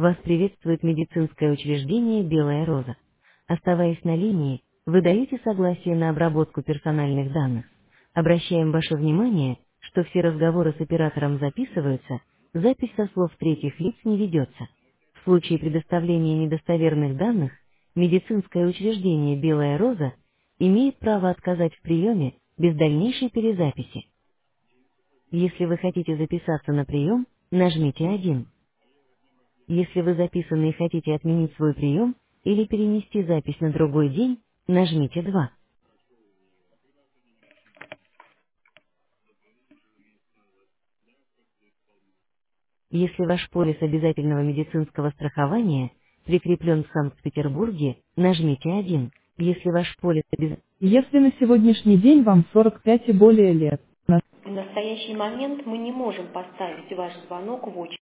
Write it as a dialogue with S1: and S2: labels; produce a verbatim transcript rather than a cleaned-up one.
S1: Вас приветствует медицинское учреждение «Белая роза». Оставаясь на линии, вы даете согласие на обработку персональных данных. Обращаем ваше внимание, что все разговоры с оператором записываются, запись со слов третьих лиц не ведется. В случае предоставления недостоверных данных, медицинское учреждение «Белая роза» имеет право отказать в приеме без дальнейшей перезаписи. Если вы хотите записаться на прием, нажмите один. Если вы записаны и хотите отменить свой прием или перенести запись на другой день, нажмите два. Если ваш полис обязательного медицинского страхования прикреплен в Санкт-Петербурге, нажмите один. Если ваш полис обяз-
S2: Если на сегодняшний день вам сорок пять и более лет,
S1: В настоящий момент мы не можем поставить ваш звонок в очередь.